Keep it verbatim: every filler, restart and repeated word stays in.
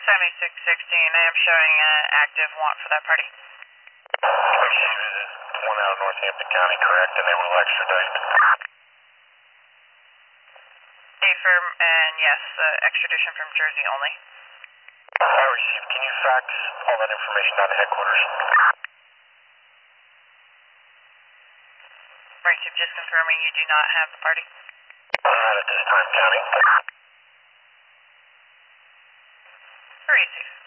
seventy-six sixteen, I am showing an active want for that party. Chief, this is one out of Northampton County, correct? And they will extradite? Affirm, and yes, uh, extradition from Jersey only. Alright, Chief, can you fax all that information down to headquarters? Right, Chief, just confirming you do not have the party? Not at this time, County. Alright, Chief.